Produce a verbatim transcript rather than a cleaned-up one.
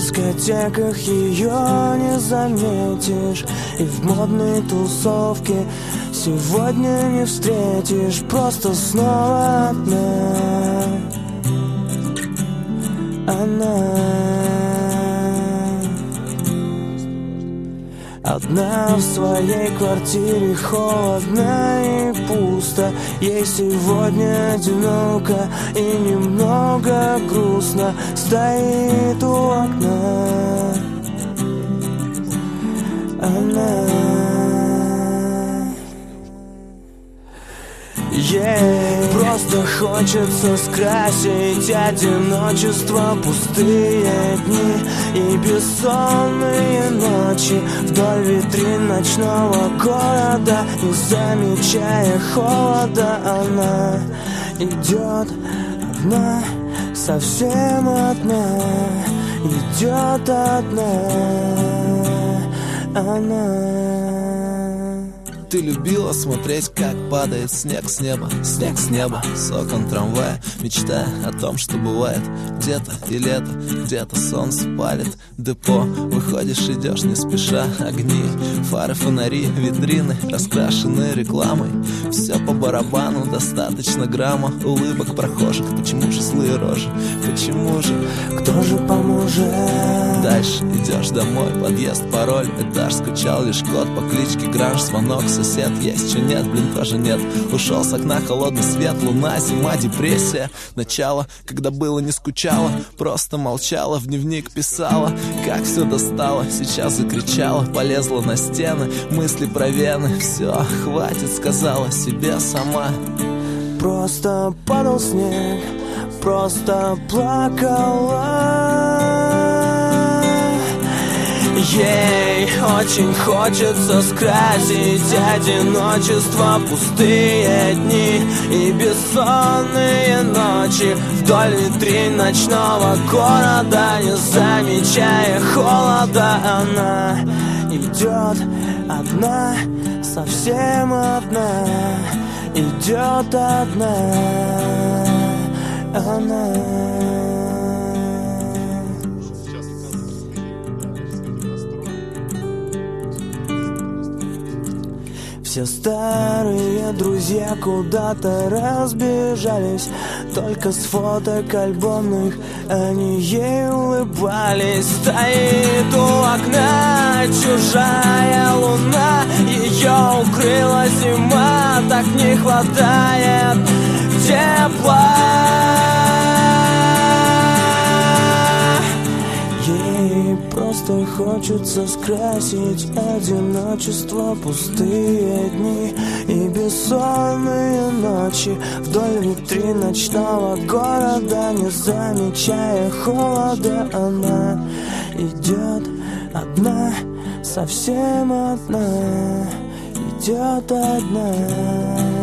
дискотеках ее не заметишь, и в модной тусовке сегодня не встретишь. Просто снова одна, она одна в своей квартире, холодно и пусто. Ей сегодня одиноко и немного грустно. Стоит у окна она. Ей просто хочется скрасить одиночество, пустые дни и бессонные ночи вдоль витрин ночного города. Не замечая холода, она идет одна, совсем одна, идет одна она. Ты любила смотреть, как падает снег с неба, снег с неба, с окон трамвая, мечтая о том, что бывает где-то и лето, где-то солнце палит депо. Выходишь, идешь не спеша, огни, фары, фонари, витрины раскрашены рекламой. Все по барабану, достаточно грамма улыбок прохожих. Почему же злые рожи, почему же, кто же поможет? Дальше идешь домой, подъезд, пароль, этаж. Скучал лишь кот по кличке Гранж, звонок, сосед есть, что нет, блин, тоже нет. Ушел с окна холодный свет, луна, зима, депрессия. Начало, когда было не скучала, просто молчала, в дневник писала, как все достало. Сейчас закричала, полезла на стены, мысли про вены. Все, хватит, сказала себе сама. Просто падал снег, просто плакала. Ей очень хочется скрасить одиночество, пустые дни и бессонные ночи вдоль витрин ночного города. Не замечая холода, она идет одна, совсем одна, идет одна она. Все старые друзья куда-то разбежались, только с фоток альбомных они ей улыбались. Стоит у окна чужая луна, ее укрыла зима, так не хватает тепла. Ей просто хочется скрасить одиночество, пустые дни и бессонные ночи вдоль витрин ночного города. Не замечая холода, она идет одна, совсем одна, идет одна.